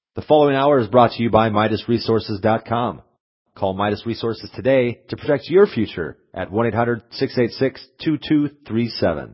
The following hour is brought to you by MidasResources.com. Call Midas Resources today to protect your future at 1-800-686-2237.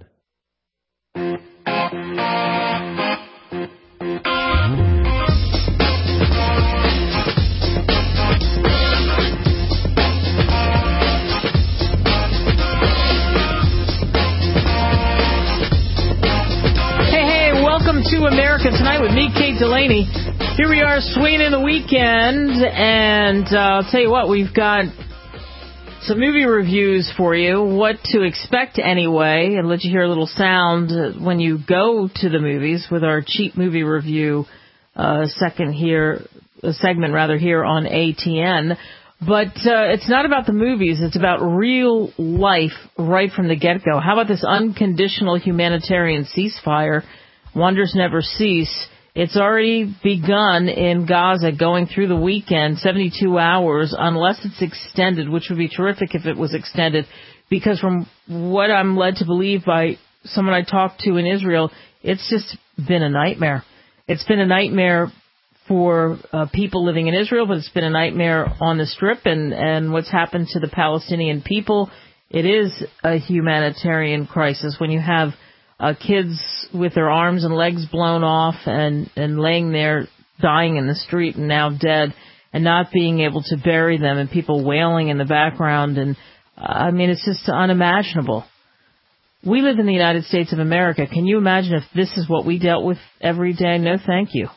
Hey, welcome to America Tonight with me, Kate Delaney. Here we are swinging in the weekend, and I'll tell you what, we've got some movie reviews for you, what to expect anyway, and let you hear a little sound when you go to the movies with our cheap movie review segment here on ATN. But it's not about the movies, it's about real life right from the get-go. How about this unconditional humanitarian ceasefire? Wonders never cease. It's already begun in Gaza, going through the weekend, 72 hours, unless it's extended, which would be terrific if it was extended, because from what I'm led to believe by someone I talked to in Israel, it's just been a nightmare. It's been a nightmare for people living in Israel, but it's been a nightmare on the Strip and what's happened to the Palestinian people. It is a humanitarian crisis when you have kids with their arms and legs blown off and laying there dying in the street and now dead and not being able to bury them and people wailing in the background. And I mean, it's just unimaginable. We live in the United States of America. Can you imagine if this is what we dealt with every day? No, thank you.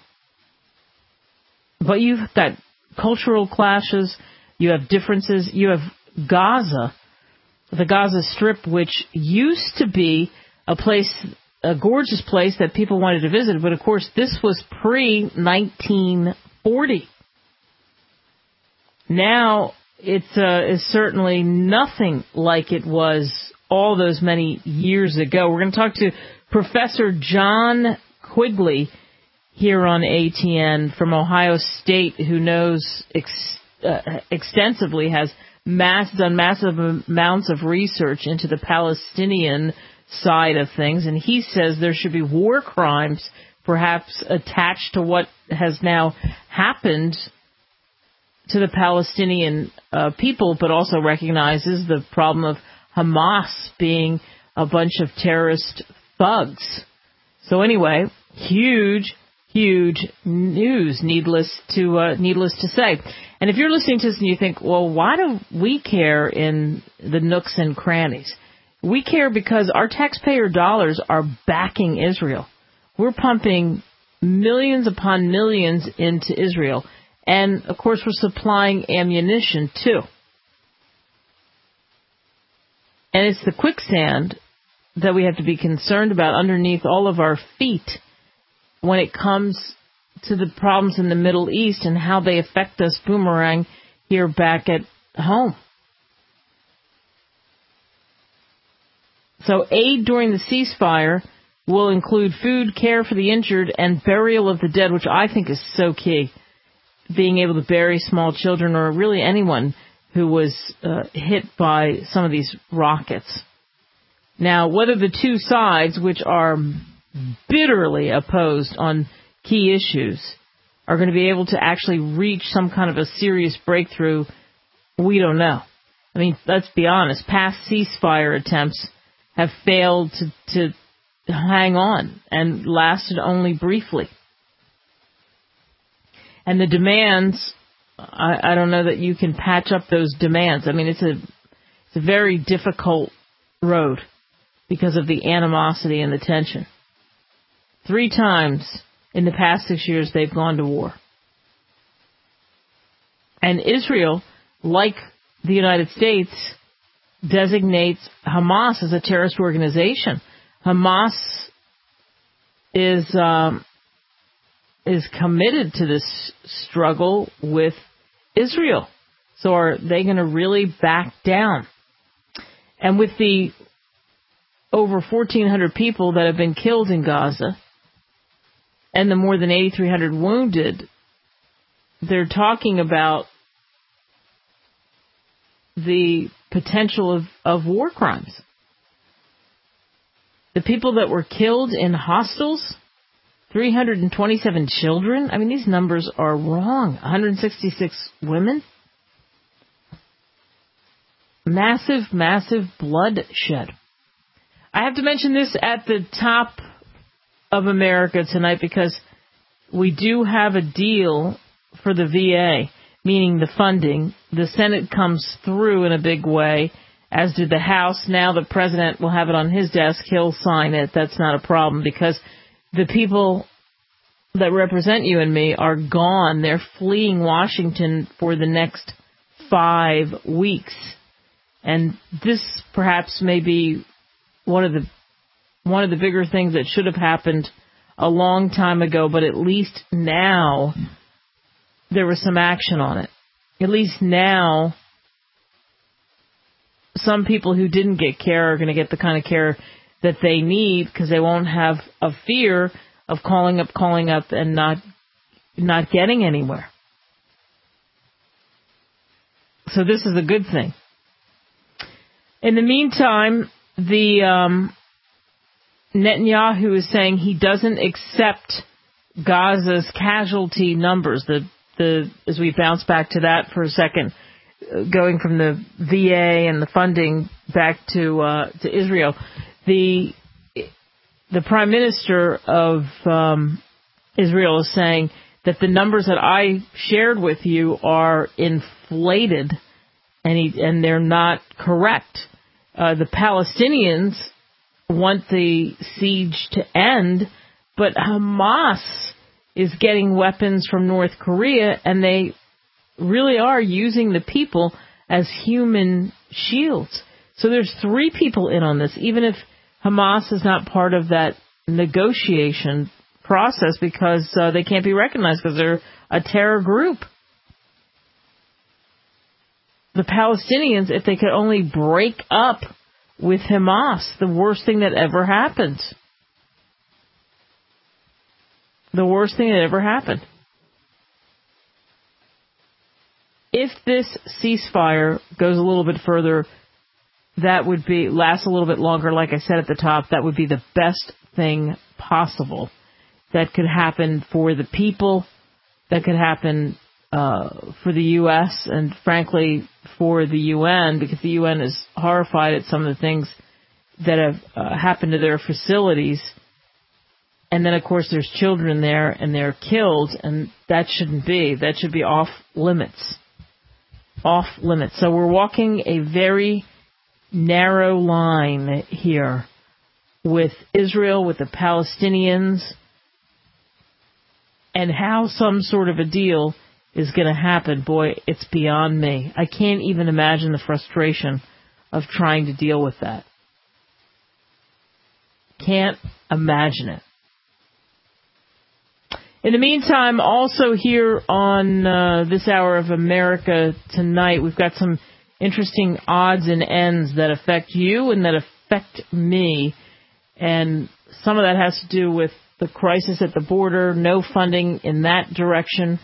But you've got cultural clashes. You have differences. You have Gaza, the Gaza Strip, which used to be a gorgeous place that people wanted to visit. But, of course, this was pre-1940. Now it is certainly nothing like it was all those many years ago. We're going to talk to Professor John Quigley here on ATN from Ohio State, who knows extensively, has done massive amounts of research into the Palestinian side of things, and he says there should be war crimes perhaps attached to what has now happened to the Palestinian people, but also recognizes the problem of Hamas being a bunch of terrorist thugs. So anyway, huge news, needless to say. And if you're listening to this and you think, well, why do we care in the nooks and crannies? We care because our taxpayer dollars are backing Israel. We're pumping millions upon millions into Israel. And, of course, we're supplying ammunition, too. And it's the quicksand that we have to be concerned about underneath all of our feet when it comes to the problems in the Middle East and how they affect us boomerang here back at home. So aid during the ceasefire will include food, care for the injured, and burial of the dead, which I think is so key. Being able to bury small children or really anyone who was hit by some of these rockets. Now, whether the two sides, which are bitterly opposed on key issues, are going to be able to actually reach some kind of a serious breakthrough, we don't know. I mean, let's be honest, past ceasefire attempts have failed to hang on and lasted only briefly. And the demands, I don't know that you can patch up those demands. I mean, it's a very difficult road because of the animosity and the tension. 3 times in the past 6 years they've gone to war. And Israel, like the United States, designates Hamas as a terrorist organization. Hamas is committed to this struggle with Israel. So are they going to really back down? And with the over 1,400 people that have been killed in Gaza and the more than 8,300 wounded, they're talking about the potential of war crimes. The people that were killed in hostels 327 children. I mean, these numbers are wrong. 166 women. Massive, massive bloodshed. I have to mention this at the top of America tonight because we do have a deal for the VA, meaning the funding. The Senate comes through in a big way, as did the House. Now the president will have it on his desk. He'll sign it. That's not a problem because the people that represent you and me are gone. They're fleeing Washington for the next 5 weeks. And this perhaps may be one of the bigger things that should have happened a long time ago, but at least now there was some action on it. At least now some people who didn't get care are going to get the kind of care that they need because they won't have a fear of calling up and not getting anywhere. So this is a good thing. In the meantime, the Netanyahu is saying he doesn't accept Gaza's casualty numbers. As we bounce back to that for a second, going from the VA and the funding back to Israel, the Prime Minister of Israel is saying that the numbers that I shared with you are inflated, and they're not correct. The Palestinians want the siege to end, but Hamas is getting weapons from North Korea, and they really are using the people as human shields. So there's 3 people in on this, even if Hamas is not part of that negotiation process because they can't be recognized because they're a terror group. The Palestinians, if they could only break up with Hamas, the worst thing that ever happened. The worst thing that ever happened. If this ceasefire goes a little bit further, that would last a little bit longer, like I said at the top, that would be the best thing possible that could happen for the people, that could happen for the U.S. and, frankly, for the UN, because the UN is horrified at some of the things that have happened to their facilities. And then, of course, there's children there, and they're killed, and that shouldn't be. That should be off limits. Off limits. So we're walking a very narrow line here with Israel, with the Palestinians, and how some sort of a deal is going to happen. Boy, it's beyond me. I can't even imagine the frustration of trying to deal with that. Can't imagine it. In the meantime, also here on this hour of America Tonight, we've got some interesting odds and ends that affect you and that affect me. And some of that has to do with the crisis at the border, no funding in that direction.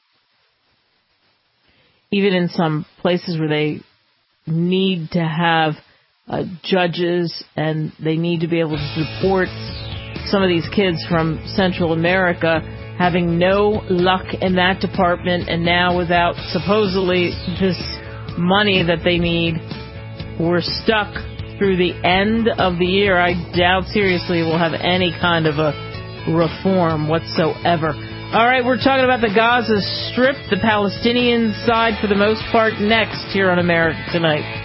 Even in some places where they need to have judges and they need to be able to support some of these kids from Central America, having no luck in that department, and now without supposedly this money that they need, we're stuck through the end of the year. I doubt seriously we'll have any kind of a reform whatsoever. All right, we're talking about the Gaza Strip, the Palestinian side for the most part, next here on America Tonight.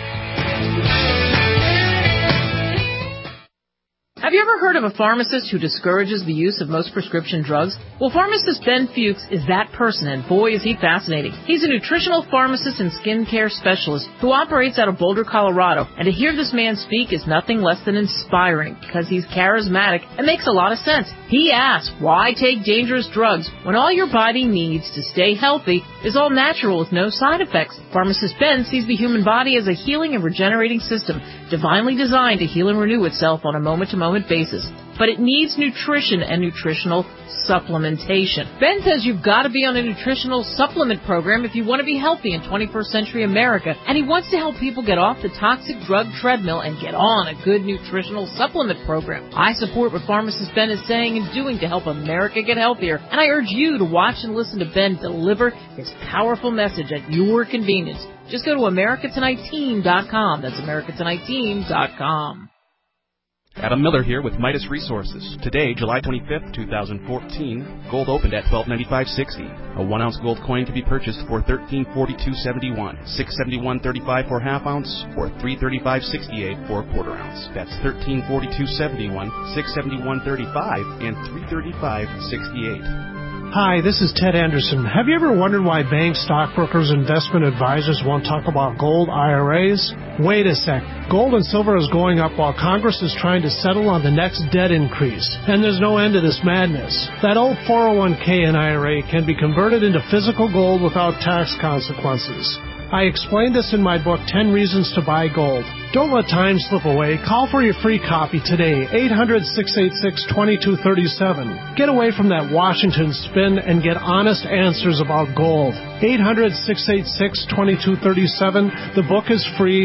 Have you ever heard of a pharmacist who discourages the use of most prescription drugs? Well, pharmacist Ben Fuchs is that person, and boy, is he fascinating. He's a nutritional pharmacist and skincare specialist who operates out of Boulder, Colorado, and to hear this man speak is nothing less than inspiring because he's charismatic and makes a lot of sense. He asks, why take dangerous drugs when all your body needs to stay healthy is all natural with no side effects? Pharmacist Ben sees the human body as a healing and regenerating system, divinely designed to heal and renew itself on a moment-to-moment basis. but it needs nutrition and nutritional supplementation. Ben says you've got to be on a nutritional supplement program if you want to be healthy in 21st century America, and he wants to help people get off the toxic drug treadmill and get on a good nutritional supplement program. I support what pharmacist Ben is saying and doing to help America get healthier, and I urge you to watch and listen to Ben deliver his powerful message at your convenience. Just go to AmericaTonightTeam.com. That's AmericaTonightTeam.com. Adam Miller here with Midas Resources. Today, July 25th, 2014, gold opened at $1295.60. A 1-ounce gold coin can be purchased for $1342.71, $671.35 for half ounce, or $335.68 for a quarter ounce. That's $1342.71, $671.35, and $335.68. Hi, this is Ted Anderson. Have you ever wondered why banks, stockbrokers, investment advisors won't talk about gold IRAs? Wait a sec. Gold and silver is going up while Congress is trying to settle on the next debt increase. And there's no end to this madness. That old 401k and IRA can be converted into physical gold without tax consequences. I explained this in my book, 10 Reasons to Buy Gold. Don't let time slip away. Call for your free copy today, 800-686-2237. Get away from that Washington spin and get honest answers about gold. 800-686-2237. The book is free,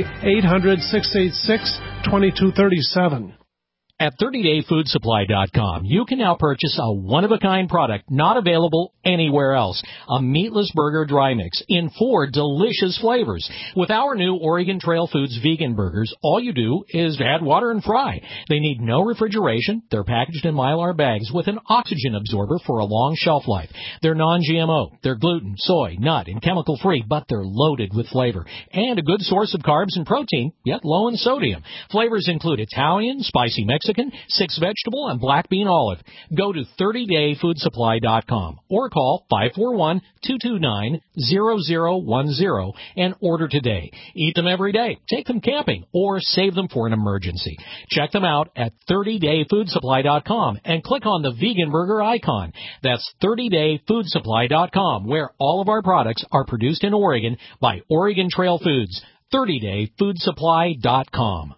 800-686-2237. At 30dayfoodsupply.com, you can now purchase a one-of-a-kind product not available anywhere else. A meatless burger dry mix in 4 delicious flavors. With our new Oregon Trail Foods vegan burgers, all you do is add water and fry. They need no refrigeration. They're packaged in Mylar bags with an oxygen absorber for a long shelf life. They're non-GMO. They're gluten, soy, nut, and chemical-free, but they're loaded with flavor. And a good source of carbs and protein, yet low in sodium. Flavors include Italian, spicy Mexican, 6 vegetable, and black bean olive. Go to 30dayfoodsupply.com or call 541-229-0010 and order today. Eat them every day, take them camping, or save them for an emergency. Check them out at 30dayfoodsupply.com and click on the vegan burger icon. That's 30dayfoodsupply.com, where all of our products are produced in Oregon by Oregon Trail Foods. 30dayfoodsupply.com.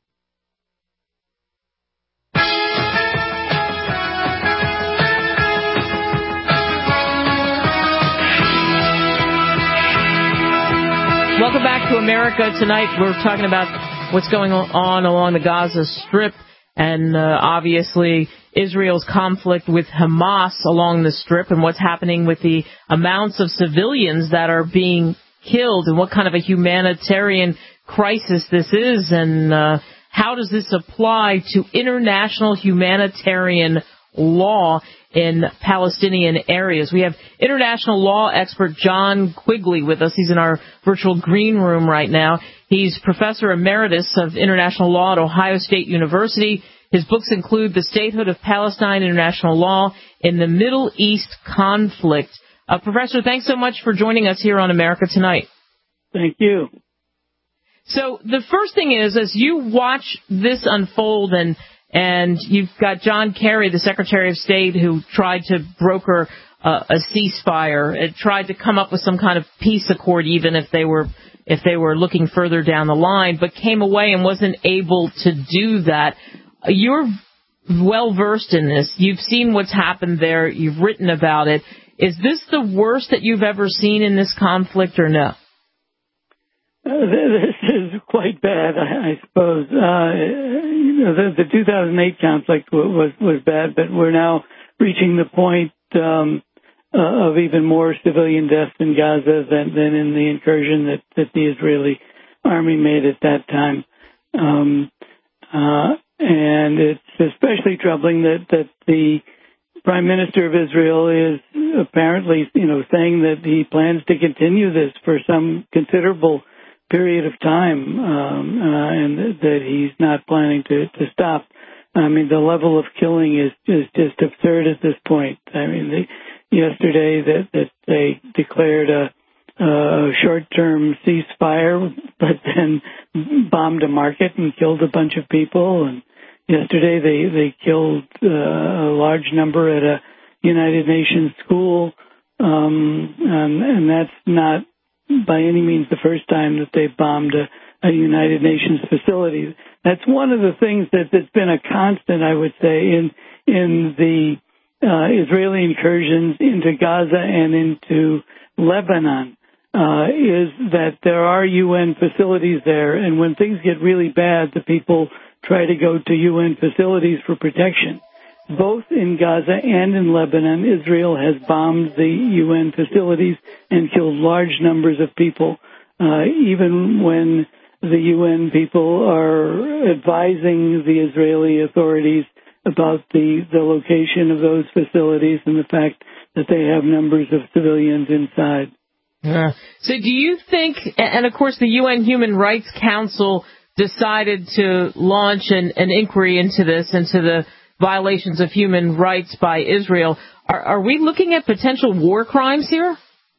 Welcome back to America Tonight. We're talking about what's going on along the Gaza Strip and obviously Israel's conflict with Hamas along the Strip and what's happening with the amounts of civilians that are being killed and what kind of a humanitarian crisis this is and how does this apply to international humanitarian law in Palestinian areas. We have international law expert John Quigley with us. He's in our virtual green room right now. He's professor emeritus of international law at Ohio State University. His books include The Statehood of Palestine, International Law in the Middle East Conflict. Professor, thanks so much for joining us here on America Tonight. Thank you. So the first thing is, as you watch this unfold and you've got John Kerry, the Secretary of State, who tried to broker a ceasefire, tried to come up with some kind of peace accord, even if they were looking further down the line, but came away and wasn't able to do that. You're well versed in this. You've seen what's happened there. You've written about it. Is this the worst that you've ever seen in this conflict, or no? This is quite bad, I suppose. The 2008 conflict was bad, but we're now reaching the point of even more civilian deaths in Gaza than in the incursion that the Israeli army made at that time. And it's especially troubling that the Prime Minister of Israel is apparently, saying that he plans to continue this for some considerable period of time, and that he's not planning to stop. I mean, the level of killing is just absurd at this point. I mean, yesterday that they declared a short-term ceasefire, but then bombed a market and killed a bunch of people. And yesterday they killed a large number at a United Nations school, and that's not by any means the first time that they've bombed a United Nations facility. that's one of the things that's been a constant, I would say, in the Israeli incursions into Gaza and into Lebanon, is that there are UN facilities there, and when things get really bad, the people try to go to UN facilities for protection. Both in Gaza and in Lebanon, Israel has bombed the UN facilities and killed large numbers of people, even when the UN people are advising the Israeli authorities about the location of those facilities and the fact that they have numbers of civilians inside. So do you think, and of course the UN Human Rights Council decided to launch an inquiry into this, into the violations of human rights by Israel, are we looking at potential war crimes here?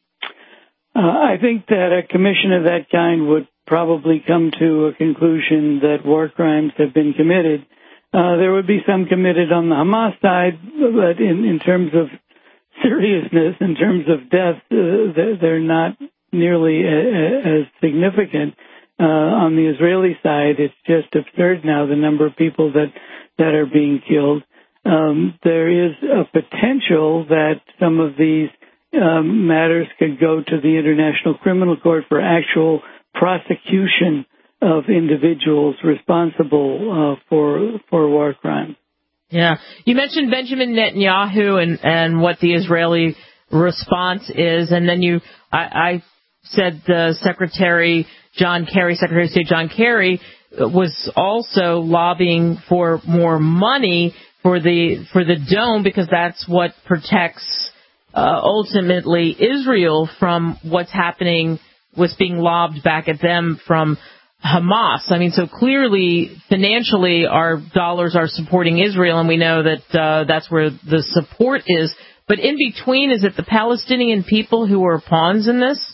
I think that a commission of that kind would probably come to a conclusion that war crimes have been committed. There would be some committed on the Hamas side, but in terms of seriousness, in terms of death, they're not nearly as significant. On the Israeli side, it's just absurd now, the number of people that are being killed. There is a potential that some of these matters could go to the International Criminal Court for actual prosecution of individuals responsible for war crimes. Yeah. You mentioned Benjamin Netanyahu and what the Israeli response is, and then I said the Secretary of State John Kerry was also lobbying for more money for the dome, because that's what protects ultimately Israel from what's happening, what's being lobbed back at them from Hamas. I mean, so clearly, financially, our dollars are supporting Israel, and we know that that's where the support is. But in between, is it the Palestinian people who are pawns in this?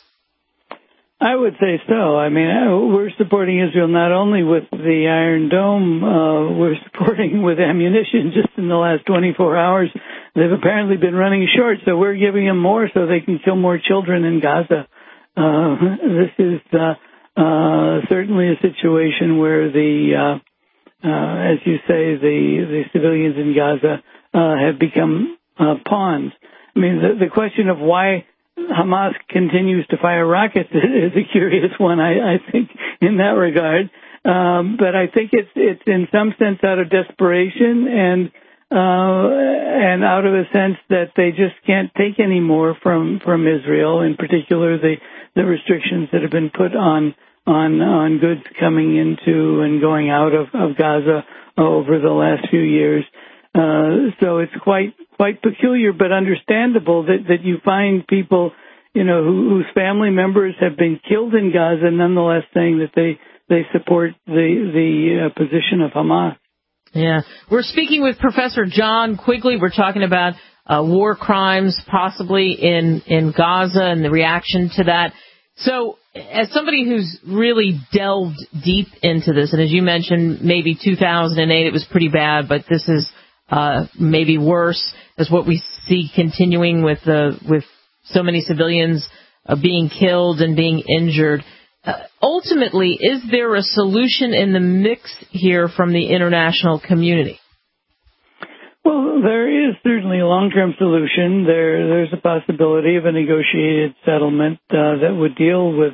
I would say so. I mean, we're supporting Israel not only with the Iron Dome, we're supporting with ammunition. Just in the last 24 hours, they've apparently been running short, so we're giving them more so they can kill more children in Gaza. This is certainly a situation where as you say, the civilians in Gaza have become pawns. I mean, the question of why Hamas continues to fire rockets is a curious one, I think, in that regard. But I think it's in some sense out of desperation and out of a sense that they just can't take any more from Israel, in particular the restrictions that have been put on goods coming into and going out of Gaza over the last few years. So it's quite peculiar, but understandable that you find people, whose family members have been killed in Gaza, nonetheless saying that they support the position of Hamas. Yeah. We're speaking with Professor John Quigley. We're talking about war crimes possibly in Gaza and the reaction to that. So as somebody who's really delved deep into this, and as you mentioned, maybe 2008 it was pretty bad, but this is maybe worse, as what we see continuing with so many civilians being killed and being injured. Ultimately, is there a solution in the mix here from the international community? Well, there is certainly a long-term solution. There's a possibility of a negotiated settlement that would deal with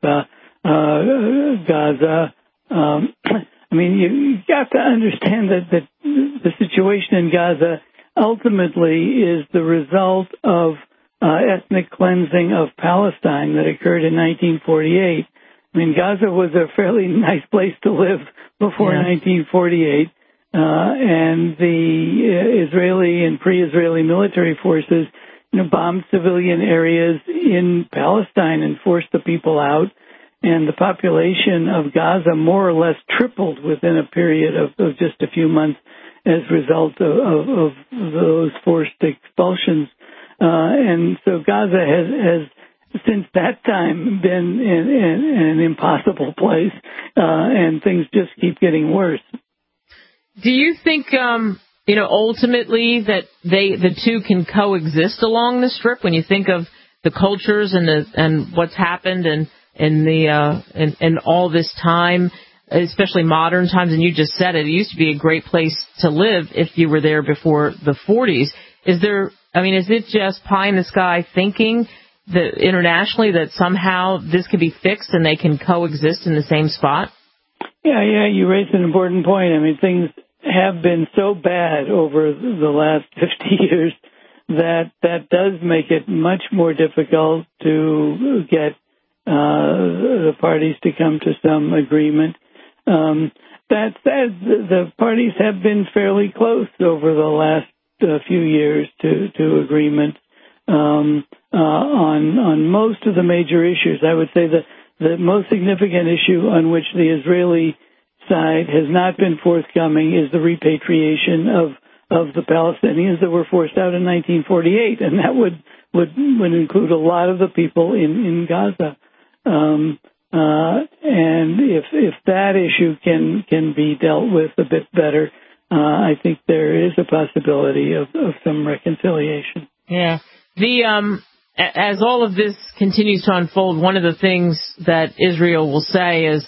Gaza. I mean, you have to understand that the situation in Gaza ultimately is the result of ethnic cleansing of Palestine that occurred in 1948. I mean, Gaza was a fairly nice place to live before 1948. And the Israeli and pre-Israeli military forces, bombed civilian areas in Palestine and forced the people out. And the population of Gaza more or less tripled within a period of just a few months as a result of those forced expulsions. And so Gaza has since that time been an impossible place, and things just keep getting worse. Do you think, ultimately that the two can coexist along the Strip? When you think of the cultures and what's happened and all this time, especially modern times, and you just said it used to be a great place to live if you were there before the 40s. Is it just pie in the sky thinking that internationally that somehow this could be fixed and they can coexist in the same spot? Yeah, you raised an important point. I mean, things have been so bad over the last 50 years that does make it much more difficult to get the parties to come to some agreement. That said, the parties have been fairly close over the last few years to agreement on most of the major issues. I would say that the most significant issue on which the Israeli side has not been forthcoming is the repatriation of the Palestinians that were forced out in 1948, and that would include a lot of the people in Gaza. And if that issue can be dealt with a bit better, I think there is a possibility of some reconciliation. Yeah. As all of this continues to unfold, one of the things that Israel will say is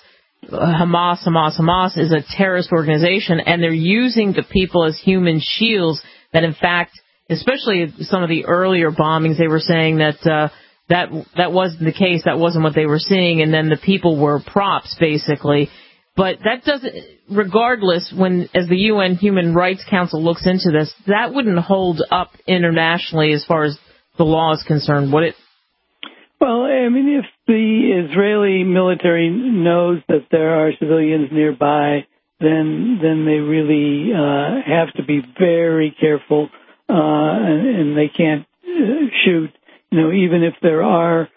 Hamas is a terrorist organization, and they're using the people as human shields. That, in fact, especially some of the earlier bombings, they were saying that that wasn't the case. That wasn't what they were seeing, and then the people were props, basically. But that doesn't, regardless, as the UN Human Rights Council looks into this, that wouldn't hold up internationally as far as the law is concerned, would it? Well, I mean, if the Israeli military knows that there are civilians nearby, then they really have to be very careful, and they can't shoot, even if there are,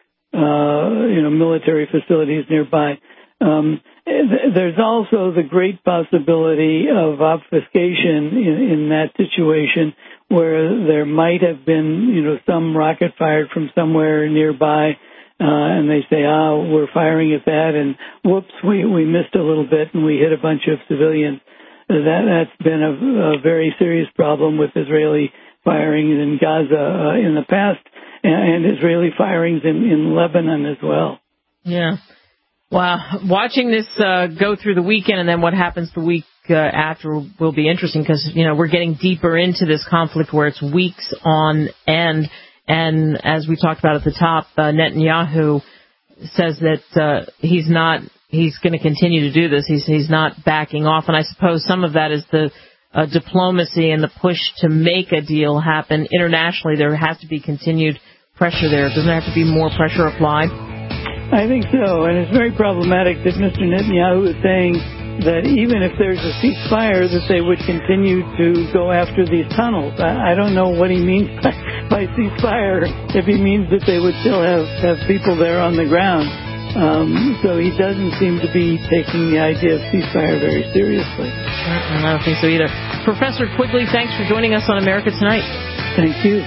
military facilities nearby. There's also the great possibility of obfuscation in that situation, where there might have been, some rocket fired from somewhere nearby, and they say, we're firing at that, and whoops, we missed a little bit and we hit a bunch of civilians. That's been a very serious problem with Israeli firing in Gaza in the past, and Israeli firings in Lebanon as well. Yeah. Wow. Watching this go through the weekend and then what happens the week after will be interesting because, we're getting deeper into this conflict where it's weeks on end. And as we talked about at the top, Netanyahu says that he's going to continue to do this. He's not backing off. And I suppose some of that is the diplomacy and the push to make a deal happen internationally. There has to be continued pressure there. Doesn't there have to be more pressure applied? I think so, and it's very problematic that Mr. Netanyahu is saying that even if there's a ceasefire, that they would continue to go after these tunnels. I don't know what he means by ceasefire, if he means that they would still have people there on the ground. So he doesn't seem to be taking the idea of ceasefire very seriously. I don't think so either. Professor Quigley, thanks for joining us on America Tonight. Thank you.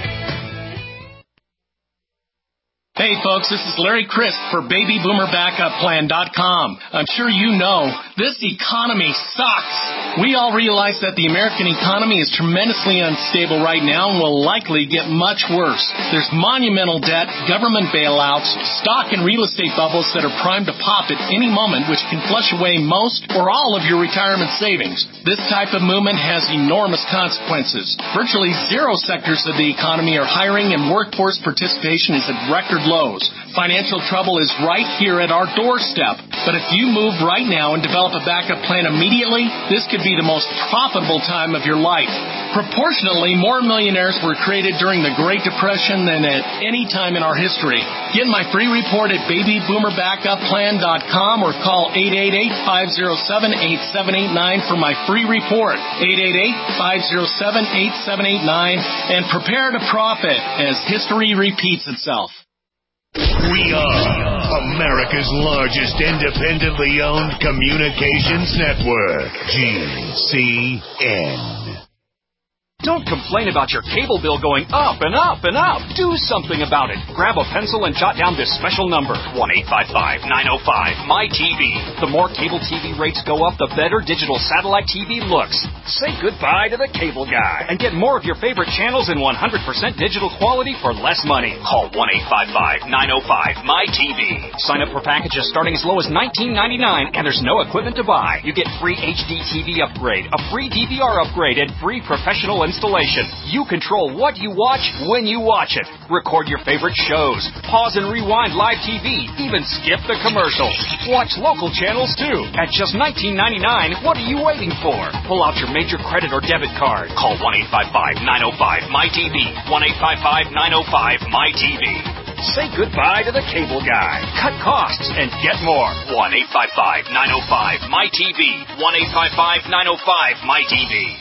Hey folks, this is Larry Crisp for BabyBoomerBackupPlan.com. I'm sure you know, this economy sucks. We all realize that the American economy is tremendously unstable right now and will likely get much worse. There's monumental debt, government bailouts, stock and real estate bubbles that are primed to pop at any moment, which can flush away most or all of your retirement savings. This type of movement has enormous consequences. Virtually zero sectors of the economy are hiring, and workforce participation is at record lows. Financial trouble is right here at our doorstep. But if you move right now and develop a backup plan immediately, this could be the most profitable time of your life. Proportionately, more millionaires were created during the Great Depression than at any time in our history. Get my free report at BabyBoomerBackupPlan.com or call 888-507-8789 for my free report. 888-507-8789 and prepare to profit as history repeats itself. We are America's largest independently owned communications network, GCN. Don't complain about your cable bill going up and up and up. Do something about it. Grab a pencil and jot down this special number, 1-855-905-MY-TV. The more cable TV rates go up, the better digital satellite TV looks. Say goodbye to the cable guy and get more of your favorite channels in 100% digital quality for less money. Call 1-855-905-MY-TV. Sign up for packages starting as low as $19.99, and there's no equipment to buy. You get free HD TV upgrade, a free DVR upgrade, and free professional installation. You control what you watch when you watch it. Record your favorite shows. Pause and rewind live TV. Even skip the commercials. Watch local channels too. At just $19.99, what are you waiting for? Pull out your major credit or debit card. Call 1-855-905-MY-TV. 1-855-905-MY-TV. Say goodbye to the cable guy. Cut costs and get more. 1-855-905-MY-TV. 1-855-905-MY-TV.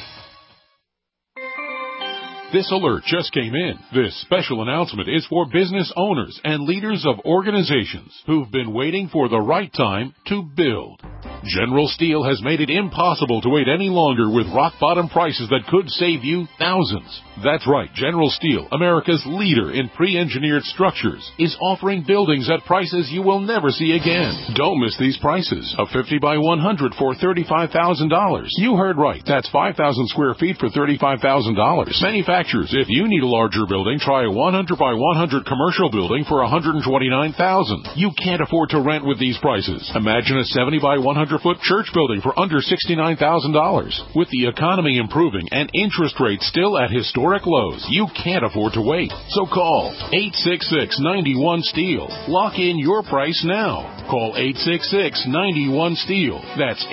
This alert just came in. This special announcement is for business owners and leaders of organizations who've been waiting for the right time to build. General Steel has made it impossible to wait any longer with rock-bottom prices that could save you thousands. That's right, General Steel, America's leader in pre-engineered structures, is offering buildings at prices you will never see again. Don't miss these prices. A 50 by 100 for $35,000. You heard right. That's 5,000 square feet for $35,000. Manufacturers, if you need a larger building, try a 100 by 100 commercial building for $129,000. You can't afford to rent with these prices. Imagine a 70 by 100-foot church building for under $69,000. With the economy improving and interest rates still at historic lows, you can't afford to wait. So call 866-91-STEEL. Lock in your price now. Call 866-91-STEEL. That's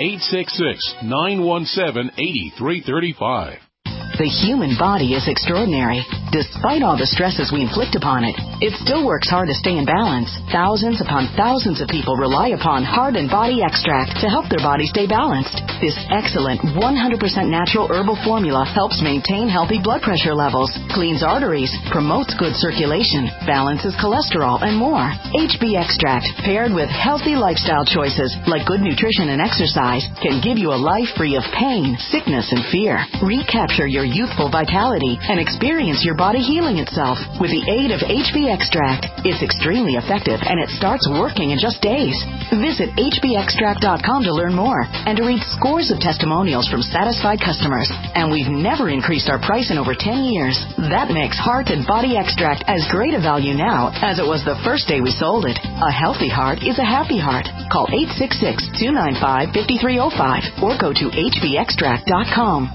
866-917-8335. The human body is extraordinary. Despite all the stresses we inflict upon it, it still works hard to stay in balance. Thousands upon thousands of people rely upon Heart and Body Extract to help their body stay balanced. This excellent 100% natural herbal formula helps maintain healthy blood pressure levels, cleans arteries, promotes good circulation, balances cholesterol, and more. HB Extract, paired with healthy lifestyle choices like good nutrition and exercise, can give you a life free of pain, sickness, and fear. Recapture your youthful vitality and experience your body healing itself with the aid of HB Extract. It's extremely effective and it starts working in just days. Visit hbextract.com to learn more and to read scores of testimonials from satisfied customers. And we've never increased our price in over 10 years. That makes Heart and Body Extract as great a value now as it was the first day we sold it. A healthy heart is a happy heart. Call 866-295-5305 or go to hbextract.com.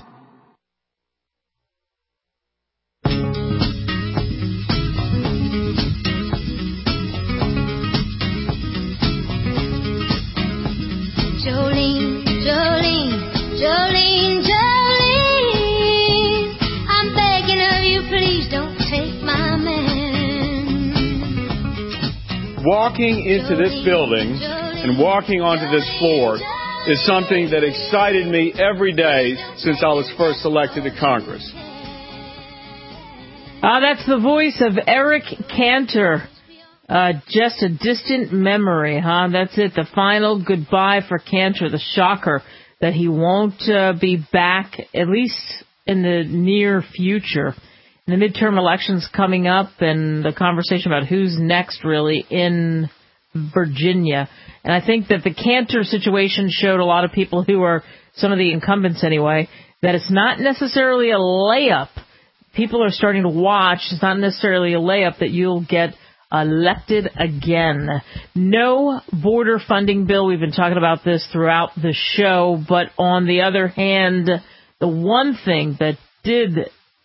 Jolene, Jolene, Jolene, Jolene, I'm begging of you, please don't take my man. Walking into this building and walking onto this floor is something that excited me every day since I was first elected to Congress. That's the voice of Eric Cantor. Just a distant memory, huh? That's it. The final goodbye for Cantor, the shocker that he won't be back, at least in the near future. The midterm elections coming up and the conversation about who's next, really, in Virginia. And I think that the Cantor situation showed a lot of people who are, some of the incumbents anyway, that it's not necessarily a layup. People are starting to watch. It's not necessarily a layup that you'll get elected again. No border funding bill. We've been talking about this throughout the show. But on the other hand, the one thing that did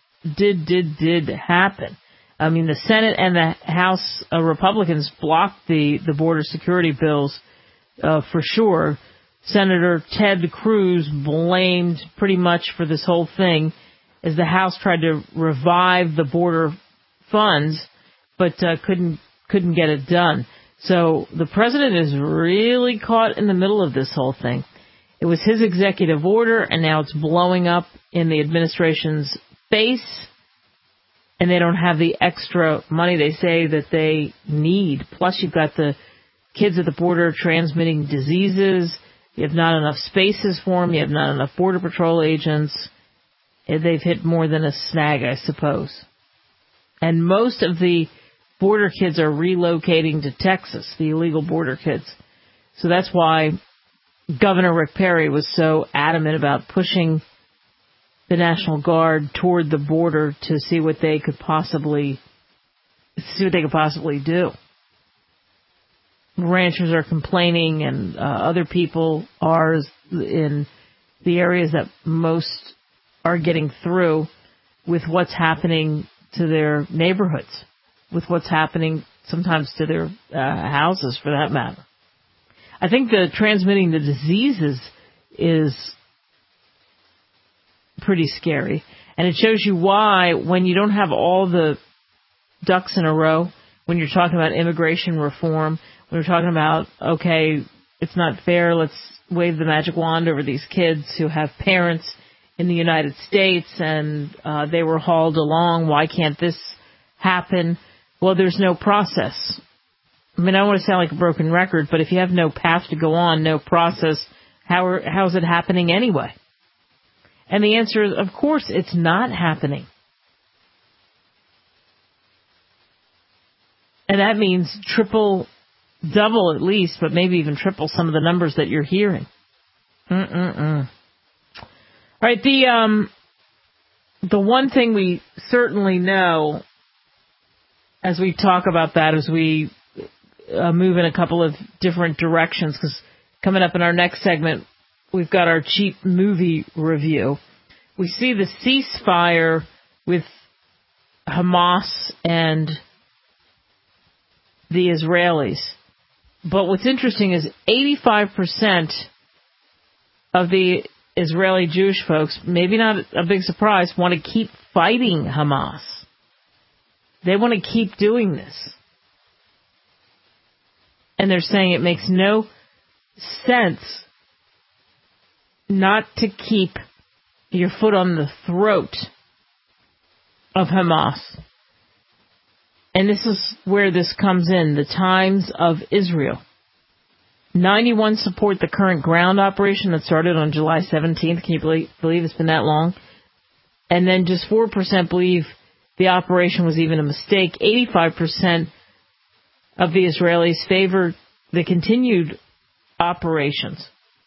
happen, I mean, the Senate and the House Republicans blocked the border security bills for sure. Senator Ted Cruz blamed pretty much for this whole thing as the House tried to revive the border funds, but couldn't get it done. So the president is really caught in the middle of this whole thing. It was his executive order, and now it's blowing up in the administration's face, and they don't have the extra money they say that they need. Plus, you've got the kids at the border transmitting diseases. You have not enough spaces for them. You have not enough Border Patrol agents. they've hit more than a snag, I suppose. And most of the border kids are relocating to Texas, the illegal border kids. So that's why Governor Rick Perry was so adamant about pushing the National Guard toward the border to see what they could possibly do. Ranchers are complaining, and other people are in the areas that most are getting through with what's happening to their neighborhoods, with what's happening sometimes to their houses, for that matter. I think the transmitting the diseases is pretty scary, and it shows you why, when you don't have all the ducks in a row, when you're talking about immigration reform, when you're talking about, okay, it's not fair, let's wave the magic wand over these kids who have parents in the United States and they were hauled along, why can't this happen? Well, there's no process. I mean, I don't want to sound like a broken record, but if you have no path to go on, no process, how is it happening anyway? And the answer is, of course, it's not happening. And that means triple, double at least, but maybe even triple some of the numbers that you're hearing. All right, the one thing we certainly know as we talk about that, as we move in a couple of different directions, because coming up in our next segment, we've got our cheap movie review. We see the ceasefire with Hamas and the Israelis. But what's interesting is 85% of the Israeli Jewish folks, maybe not a big surprise, want to keep fighting Hamas. They want to keep doing this. And they're saying it makes no sense not to keep your foot on the throat of Hamas. And this is where this comes in, the Times of Israel. 91 support the current ground operation that started on July 17th. Can you believe it's been that long? And then just 4% believe the operation was even a mistake. 85% of the Israelis favor the continued operations.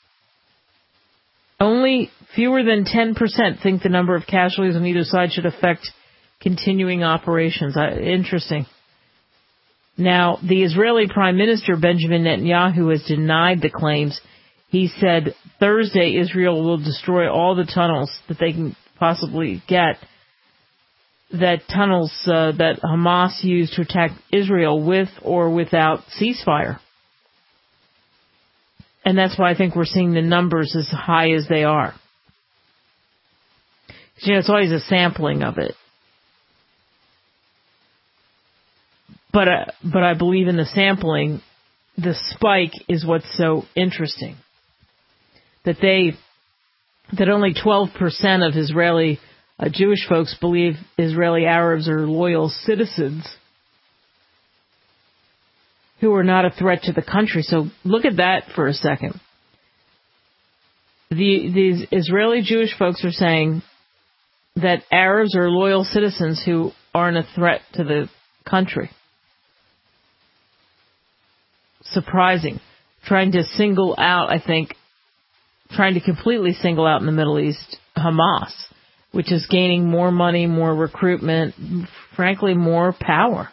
Only fewer than 10% think the number of casualties on either side should affect continuing operations. Interesting. Now, the Israeli Prime Minister Benjamin Netanyahu has denied the claims. He said Thursday Israel will destroy all the tunnels that they can possibly get, that tunnels that Hamas used to attack Israel with or without ceasefire. And that's why I think we're seeing the numbers as high as they are. You know, it's always a sampling of it. But I believe in the sampling, the spike is what's so interesting. That only 12% of Israeli Jewish folks believe Israeli Arabs are loyal citizens who are not a threat to the country. So look at that for a second. These Israeli Jewish folks are saying that Arabs are loyal citizens who aren't a threat to the country. Surprising. Trying to completely single out in the Middle East Hamas, which is gaining more money, more recruitment, frankly, more power.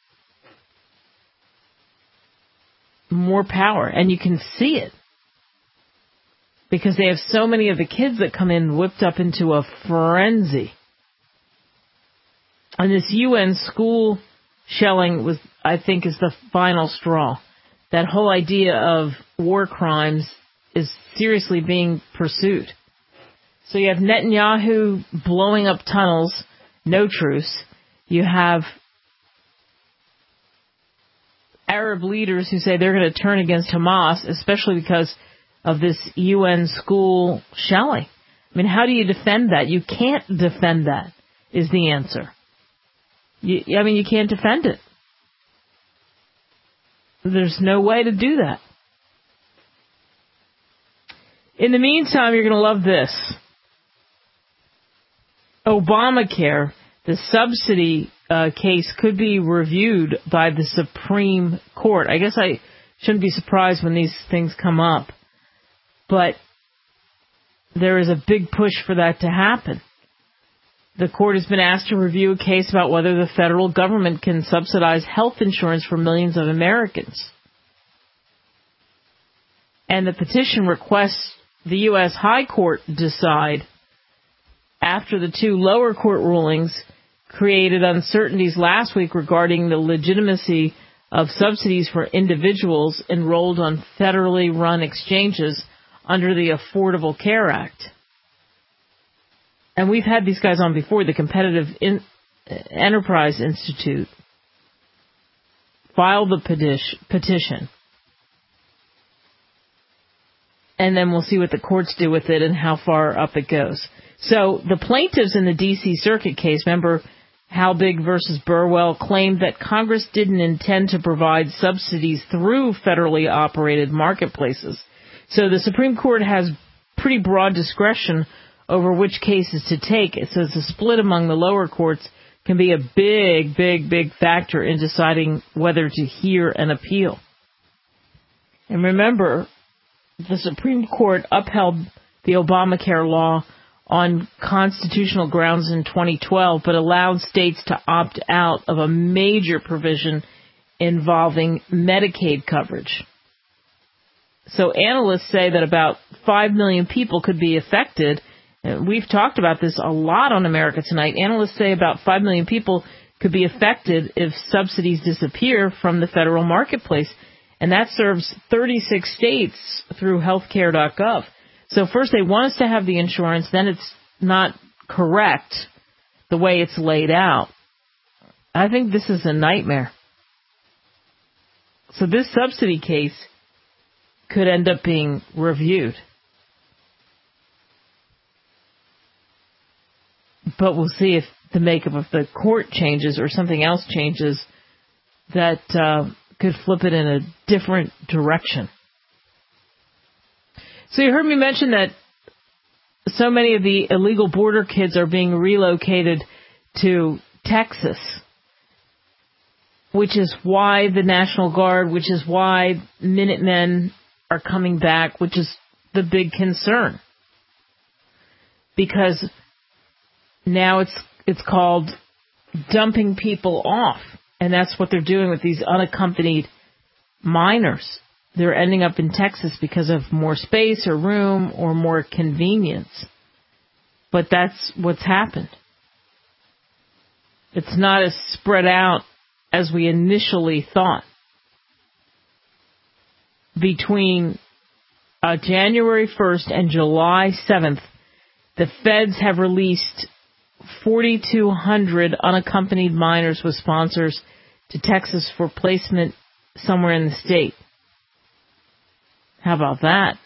More power. And you can see it. Because they have so many of the kids that come in whipped up into a frenzy. And this UN school shelling I think, is the final straw. That whole idea of war crimes is seriously being pursued. So you have Netanyahu blowing up tunnels, no truce. You have Arab leaders who say they're going to turn against Hamas, especially because of this UN school shelling. I mean, how do you defend that? You can't defend that, is the answer. You can't defend it. There's no way to do that. In the meantime, you're going to love this. Obamacare, the subsidy case could be reviewed by the Supreme Court. I guess I shouldn't be surprised when these things come up, but there is a big push for that to happen. The court has been asked to review a case about whether the federal government can subsidize health insurance for millions of Americans. And the petition requests the U.S. High Court decide after the two lower court rulings created uncertainties last week regarding the legitimacy of subsidies for individuals enrolled on federally run exchanges under the Affordable Care Act. And we've had these guys on before. The Competitive Enterprise Institute filed the petition. And then we'll see what the courts do with it and how far up it goes. So the plaintiffs in the D.C. Circuit case, remember Halbig versus Burwell, claimed that Congress didn't intend to provide subsidies through federally operated marketplaces. So the Supreme Court has pretty broad discretion over which cases to take. It says the split among the lower courts can be a big factor in deciding whether to hear an appeal. And remember, the Supreme Court upheld the Obamacare law on constitutional grounds in 2012, but allowed states to opt out of a major provision involving Medicaid coverage. So analysts say that about 5 million people could be affected. We've talked about this a lot on America Tonight. Analysts say about 5 million people could be affected if subsidies disappear from the federal marketplace. And that serves 36 states through healthcare.gov. So first they want us to have the insurance, then it's not correct the way it's laid out. I think this is a nightmare. So this subsidy case could end up being reviewed. But we'll see if the makeup of the court changes or something else changes that could flip it in a different direction. So you heard me mention that so many of the illegal border kids are being relocated to Texas, which is why the National Guard, which is why Minutemen are coming back, which is the big concern. Because now it's called dumping people off, and that's what they're doing with these unaccompanied minors. They're ending up in Texas because of more space or room or more convenience. But that's what's happened. It's not as spread out as we initially thought. Between January 1st and July 7th, the feds have released 4,200 unaccompanied minors with sponsors to Texas for placement somewhere in the state. How about that?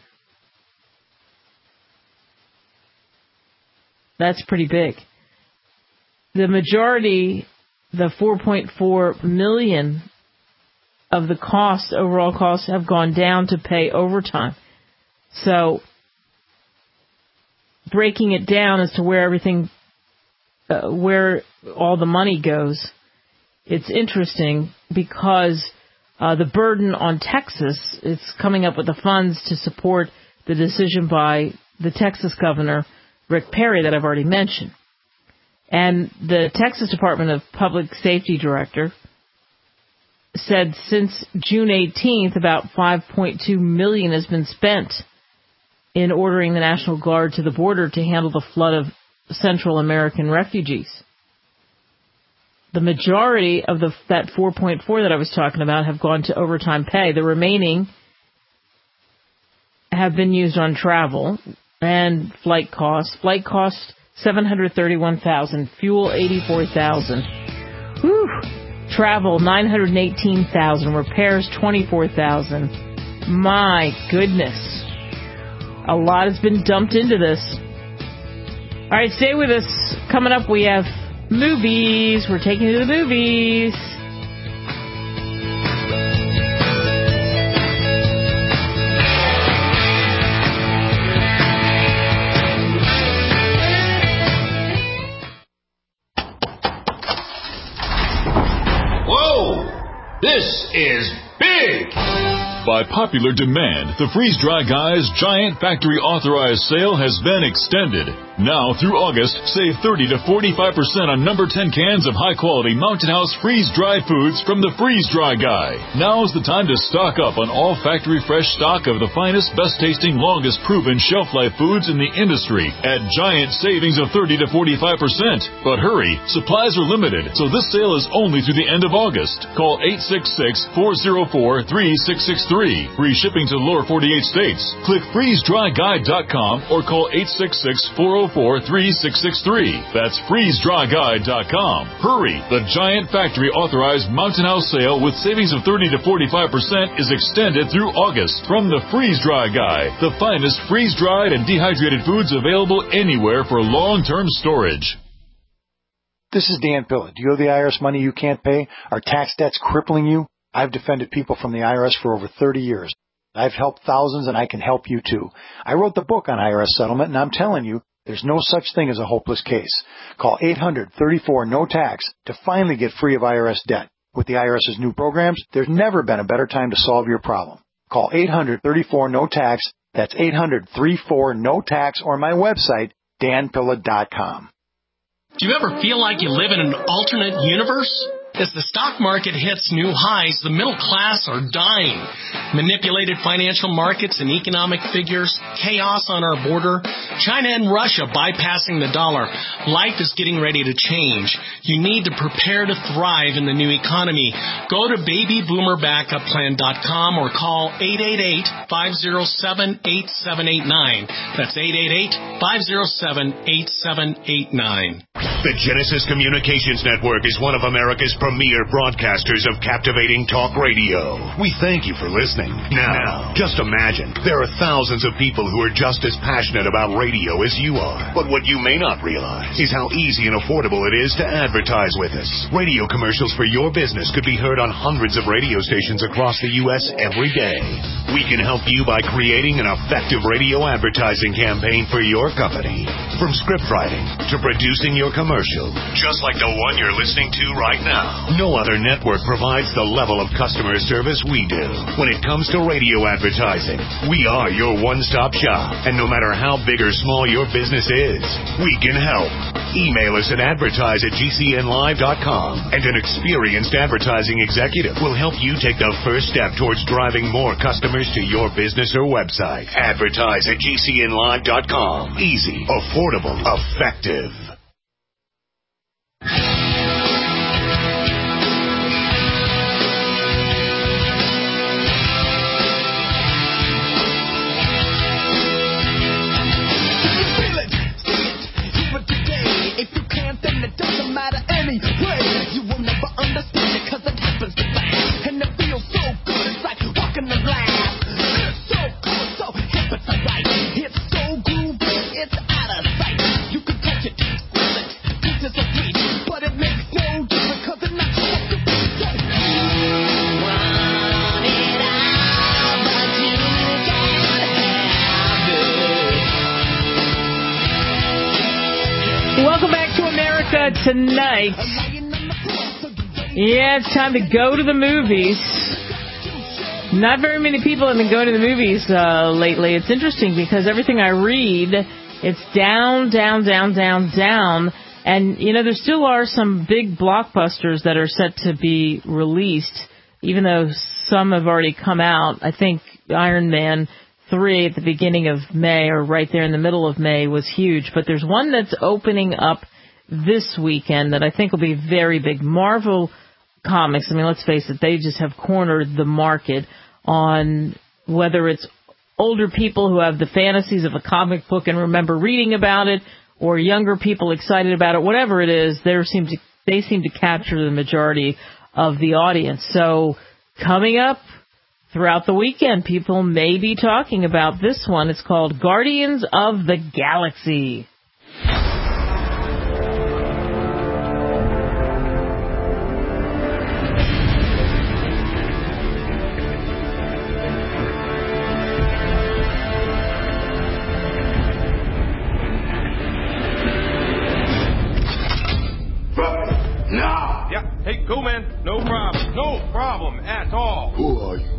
That's pretty big. The majority, the $4.4 million of the costs, overall costs, have gone down to pay overtime. So, breaking it down as to where everything, where all the money goes, it's interesting because the burden on Texas, it's coming up with the funds to support the decision by the Texas governor, Rick Perry, that I've already mentioned. And the Texas Department of Public Safety director said since June 18th, about $5.2 million has been spent in ordering the National Guard to the border to handle the flood of Central American refugees. The majority of that 4.4 that I was talking about have gone to overtime pay. The remaining have been used on travel and flight costs. Flight costs $731,000, fuel $84,000. Whew. Travel $918,000, repairs $24,000. My goodness. A lot has been dumped into this. All right, stay with us. Coming up, we have movies. We're taking you to the movies. is big. By popular demand, the Freeze-Dry Guy's giant factory authorized sale has been extended. Now through August, save 30 to 45% on number 10 cans of high-quality Mountain House freeze-dried foods from the Freeze-Dry Guy. Now's the time to stock up on all factory fresh stock of the finest, best-tasting, longest-proven shelf-life foods in the industry at giant savings of 30 to 45%. But hurry, supplies are limited, so this sale is only through the end of August. Call 866-404-3663. Free shipping to lower 48 states. Click freezedryguide.com or call 866-404-3663. That's freezedryguide.com. Hurry! The giant factory authorized Mountain House sale with savings of 30 to 45% is extended through August from the Freeze-Dry Guy, the finest freeze-dried and dehydrated foods available anywhere for long-term storage. This is Dan Pilla. Do you owe the IRS money you can't pay? Are tax debts crippling you? I've defended people from the IRS for over 30 years. I've helped thousands, and I can help you too. I wrote the book on IRS settlement, and I'm telling you, there's no such thing as a hopeless case. Call 800-34-NO-TAX to finally get free of IRS debt. With the IRS's new programs, there's never been a better time to solve your problem. Call 800-34-NO-TAX. That's 800-34-NO-TAX, or my website, danpilla.com. Do you ever feel like you live in an alternate universe? As the stock market hits new highs, the middle class are dying. Manipulated financial markets and economic figures, chaos on our border, China and Russia bypassing the dollar. Life is getting ready to change. You need to prepare to thrive in the new economy. Go to babyboomerbackupPlan.com or call 888-507-8789. That's 888-507-8789. The Genesis Communications Network is one of America's premier broadcasters of captivating talk radio. We thank you for listening. Now, just imagine, there are thousands of people who are just as passionate about radio as you are. But what you may not realize is how easy and affordable it is to advertise with us. Radio commercials for your business could be heard on hundreds of radio stations across the U.S. every day. We can help you by creating an effective radio advertising campaign for your company. From script writing to producing your commercial, just like the one you're listening to right now. No other network provides the level of customer service we do. When it comes to radio advertising, we are your one-stop shop. And no matter how big or small your business is, we can help. Email us at advertise@gcnlive.com, and an experienced advertising executive will help you take the first step towards driving more customers to your business or website. Advertise@gcnlive.com. Easy, affordable, effective. Doesn't matter anyway. You will never understand it because it happens to fast. And it feels so good, it's like walking the glass. It's so cool, so hip, it's alright. It's so groovy, it's out of sight. You can touch it, feel it, pieces of sweet. But it makes no difference because it's not supposed to be. You want it all, but you can't have it. Welcome back to America Tonight. Yeah, it's time to go to the movies. Not very many people have been going to the movies lately. It's interesting because everything I read, it's down. And, you know, there still are some big blockbusters that are set to be released, even though some have already come out. I think Iron Man 3 at the beginning of May, or right there in the middle of May, was huge. But there's one that's opening up this weekend that I think will be very big. Marvel Comics, I mean, let's face it, they just have cornered the market on whether it's older people who have the fantasies of a comic book and remember reading about it, or younger people excited about it. Whatever it is, they seem to capture the majority of the audience. So coming up throughout the weekend, people may be talking about this one. It's called Guardians of the Galaxy. Hey, cool, man. No problem at That's all. Who are you?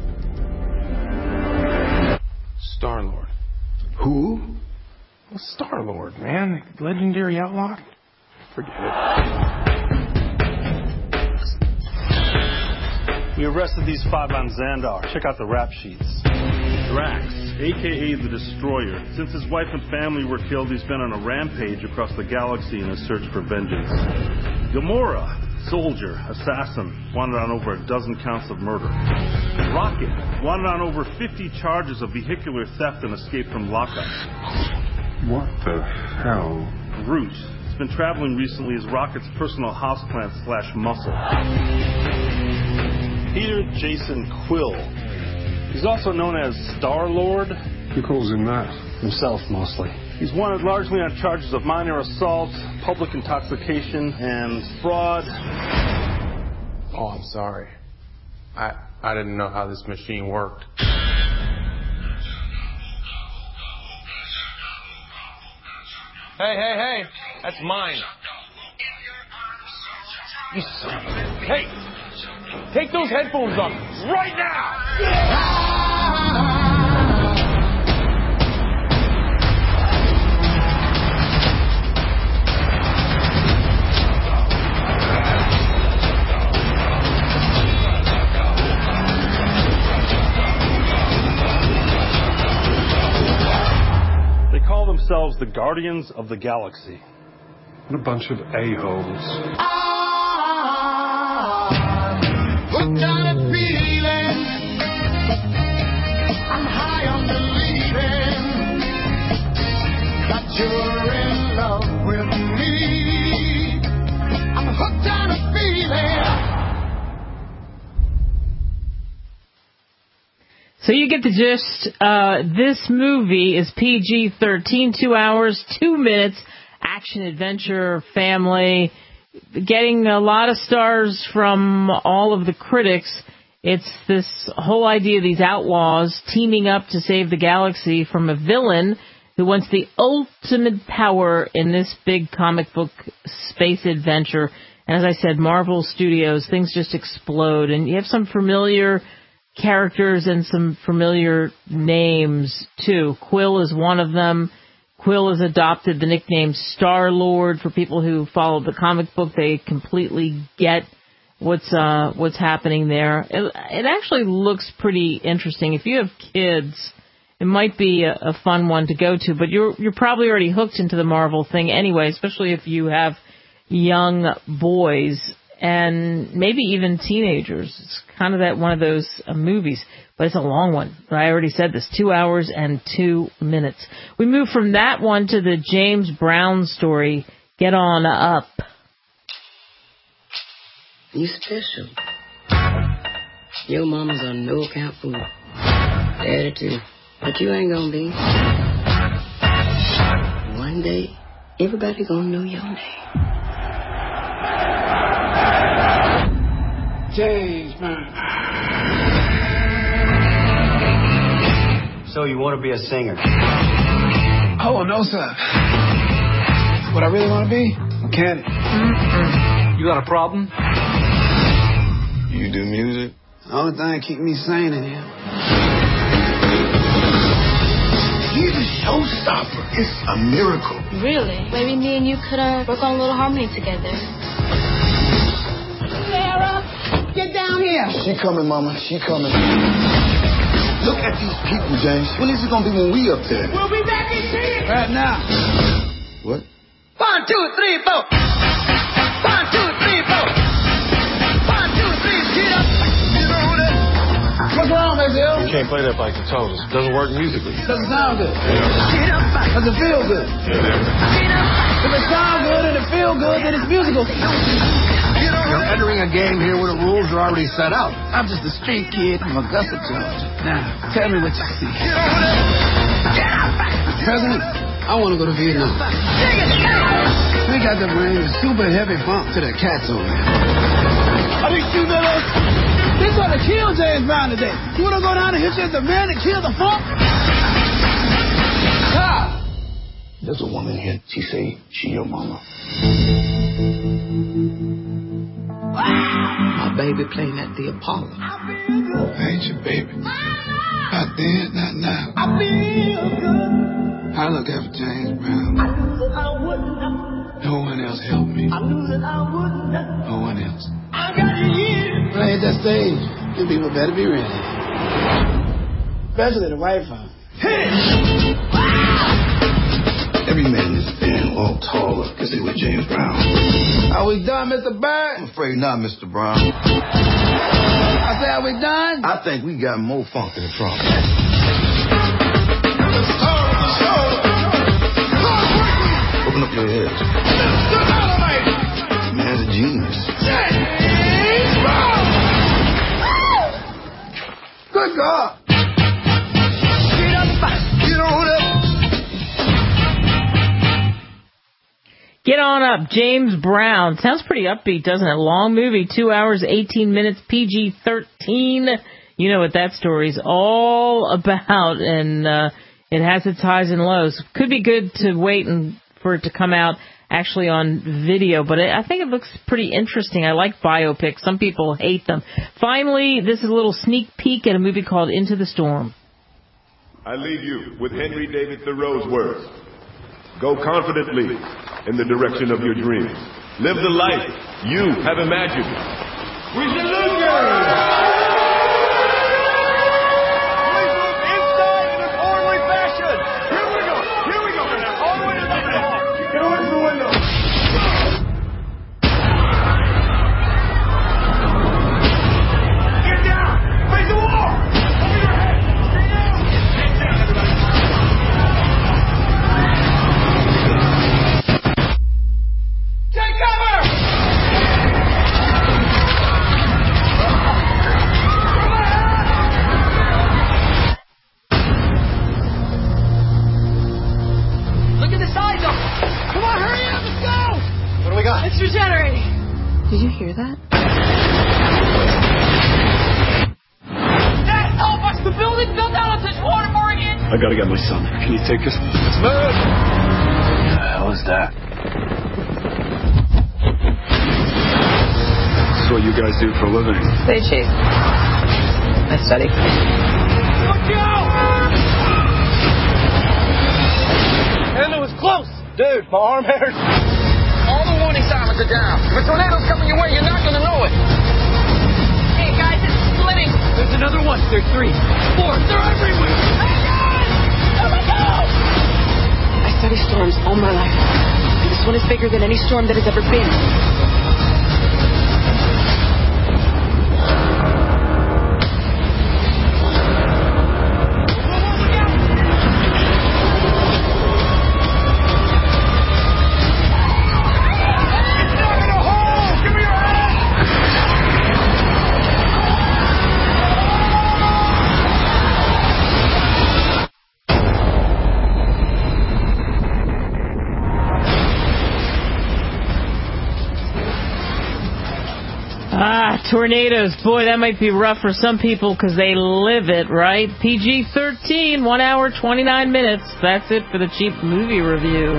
Star-Lord. Who? Well, Star-Lord, man. Legendary outlaw. Forget it. We arrested these five on Xandar. Check out the rap sheets. Drax, a.k.a. the Destroyer. Since his wife and family were killed, he's been on a rampage across the galaxy in a search for vengeance. Gamora, soldier, assassin, wanted on over a dozen counts of murder. Rocket, wanted on over 50 charges of vehicular theft and escape from lockup. What the hell? Groot has been traveling recently as Rocket's personal houseplant / muscle. Peter Jason Quill. He's also known as Star-Lord. Who calls him that? Himself, mostly. He's wanted largely on charges of minor assault, public intoxication, and fraud. Oh, I'm sorry. I didn't know how this machine worked. Hey, that's mine. You son of a... Hey, take those headphones off right now! They call themselves the Guardians of the Galaxy. What a bunch of a-holes. Hooked on a feeling. I'm high on believing that you're in love with me. I'm hooked on a feeling. So you get the gist. This movie is PG-13, 2 hours, 2 minutes, action, adventure, family, getting a lot of stars from all of the critics. It's this whole idea of these outlaws teaming up to save the galaxy from a villain who wants the ultimate power in this big comic book space adventure. And as I said, Marvel Studios, things just explode. And you have some familiar characters and some familiar names, too. Quill is one of them. Quill has adopted the nickname Star-Lord. For people who follow the comic book, they completely get what's happening there. It actually looks pretty interesting. If you have kids, it might be a fun one to go to, but you're probably already hooked into the Marvel thing anyway, especially if you have young boys and maybe even teenagers. It's kind of one of those movies, but it's a long one. I already said this, 2 hours and 2 minutes. We move from that one to the James Brown story, Get On Up. You special. Your mama's a no-count fool. Daddy too. But you ain't gonna be. One day, everybody gonna know your name. James, man. So you want to be a singer? Oh, no, sir. What I really want to be? Mechanic. You got a problem? You do music? The only thing that keep me sane in here. He's a showstopper. It's a miracle. Really? Maybe me and you could work on a little harmony together. Sarah, get down here. She coming, Mama. She coming. Look at these people, James. When is it gonna be when we up there? We'll be back in 10. Right now. What? 1, 2, 3, 4. 1, 2, 3, 4. 1, 2, 3, get up. What's wrong, Basil? You can't play that like you told us. It doesn't work musically. Doesn't sound good. Get up. Does it feel good? Get up. If it sounds good and it feels good, then it's musical. You're entering a game here where the rules are already set out. I'm just a street kid from Augusta, Georgia. Now, tell me what you see. President, I want to go to Vietnam. We got to bring a super heavy bump to the cats over there. Are they shooting at us? They're going to kill James Brown today. You want to go down and hit you at the man and kill the funk? Stop! There's a woman here. She say she your mama. My baby playing at the Apollo. I ain't your baby. Not then, not now. I feel good. I look after James Brown. I knew that I wouldn't. No one else helped me. I knew that I wouldn't. No one else. I got you here. Play at that stage. You people better be ready. Especially the white folks. Every man in this band walked taller because they were James Brown. Are we done, Mr. Bird? I'm afraid not, Mr. Brown. I said, are we done? I think we got more funk in the trunk. Open up your head. Man's a genius. James Brown! Good God! Get up, get on up. Get on up, James Brown. Sounds pretty upbeat, doesn't it? Long movie, 2 hours, 18 minutes, PG-13. You know what that story's all about, and it has its highs and lows. Could be good to wait for it to come out actually on video, but I think it looks pretty interesting. I like biopics. Some people hate them. Finally, this is a little sneak peek at a movie called Into the Storm. I leave you with Henry David Thoreau's words. Go confidently in the direction of your dreams. Live the life you have imagined. We salute you! Please move inside in an orderly fashion. Here we go. All the way to the hall. Get away from the window. Get down. Face the wall. Over your head. Stay down. Get down, everybody. Take cover! Look at the size of it. Come on, hurry up, let's go! What do we got? It's regenerating. Did you hear that? Dad, help us! The building fell down on such water pouring in. I gotta get my son. Can you take us? Let's move! What the hell is that? This is what you guys do for a living. Say, Chief. I study. Look out! And it was close. Dude, my arm hurts. All the warning sirens are down. If a tornado's coming your way, you're not gonna know it. Hey, guys, it's splitting. There's another one. There's 3, 4. They're everywhere. Hang on! Oh, my God! I study storms all my life. And this one is bigger than any storm that has ever been. Tornadoes. Boy, that might be rough for some people because they live it, right? PG-13, 1 hour, 29 minutes. That's it for the cheap movie review.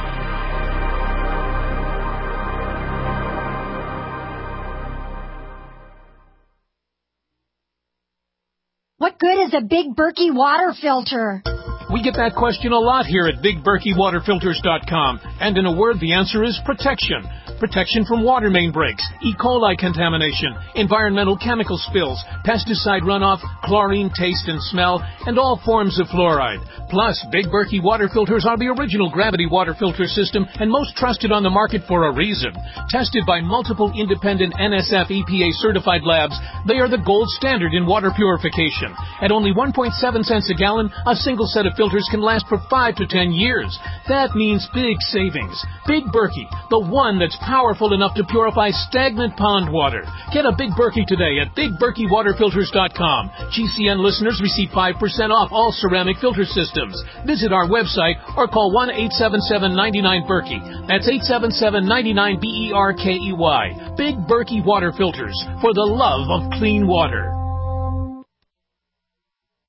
What good is a Big Berkey water filter? We get that question a lot here at BigBerkeyWaterFilters.com. And in a word, the answer is protection. Protection from water main breaks, E. coli contamination, environmental chemical spills, pesticide runoff, chlorine taste and smell, and all forms of fluoride. Plus, Big Berkey water filters are the original gravity water filter system and most trusted on the market for a reason. Tested by multiple independent NSF EPA certified labs, they are the gold standard in water purification. At only 1.7 cents a gallon, a single set of filters can last for 5 to 10 years. That means big savings. Big Berkey, the one that's powerful enough to purify stagnant pond water. Get a Big Berkey today at BigBerkeyWaterFilters.com. GCN listeners receive 5% off all ceramic filter systems. Visit our website or call 1-877-99-BERKEY. That's 877-99-BERKEY. Big Berkey Water Filters, for the love of clean water.